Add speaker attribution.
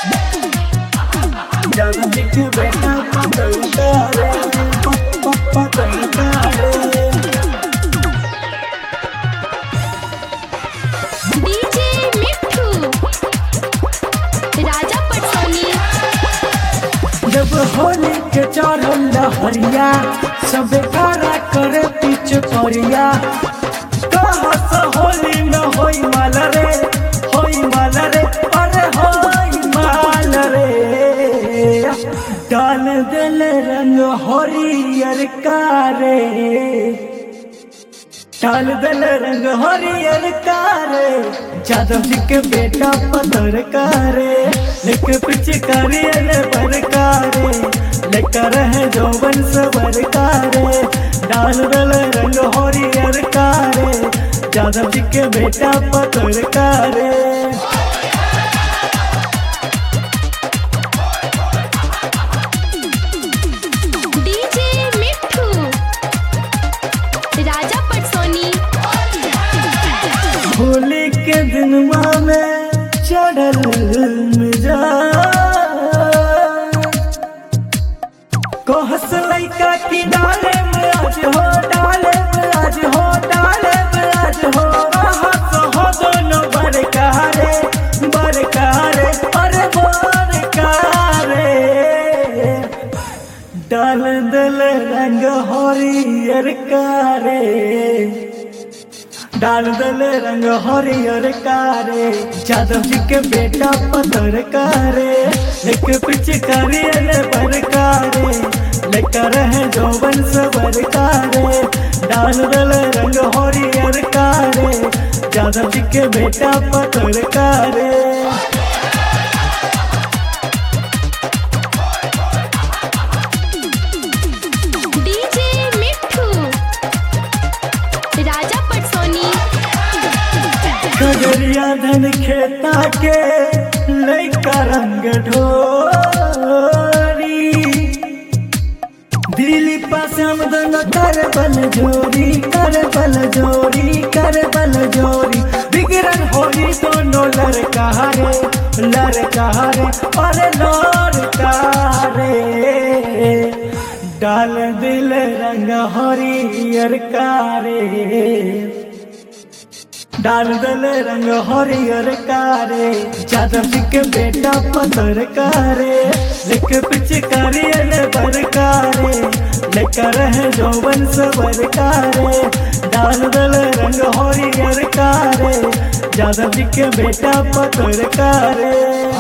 Speaker 1: यादव जी के बेटा पतरका रे पतरका रे।
Speaker 2: डीजे मिट्ठू राजा पटसोनी।
Speaker 1: जब होली के चढ़ल लहरिया सब कारा करे पीछ परिया कहस होली न होई माल रे अरे होई माल रे। डाल दिल रंग हरियर कारे डाल दिल रंग हरियर कारे। यादव जी के बेटा पतरका रे लेके पिचकारी बरकारे लेकर है जौवन सबरका रे। डाल दिल रंग हरियर कारे यादव जी के बेटा पतरका रे।
Speaker 2: डीजे मिट्ठू राजा पटसोनी।
Speaker 1: होली के दिन में चढ़ल मिजाज कहस लइका की डाले में आज हो रहस हो दोनों बरकारे अरे बरकारे। डाल दिल रंग हरियर कारे डाल दिल रंग हरियर कारे। यादव जी के बेटा पतरका रे एक पिचकारी बरकारे लेकर है जौवन सबरकारे। डाल दिल रंग हरियर कारे यादव जी के बेटा पतरका रे।
Speaker 2: डीजे मिट्ठू राजा पटसोनी।
Speaker 1: खगड़िया धन खेता के लइका रंग ढोरी दिल्ली पासम दोनों कर बल जोरी बिगड़न होली दोनों लड़का रे अरे लड़का रे। डाल दिल रंग हरियर कारे डाल दिल रंग हरियर कारे। यादव जी के बेटा पतरका रे लेके पिचकारी बरकारे लेकर है जौवन सबरकारे। डाल दिल रंग हरियर कारे यादव जी के बेटा पतरका रे।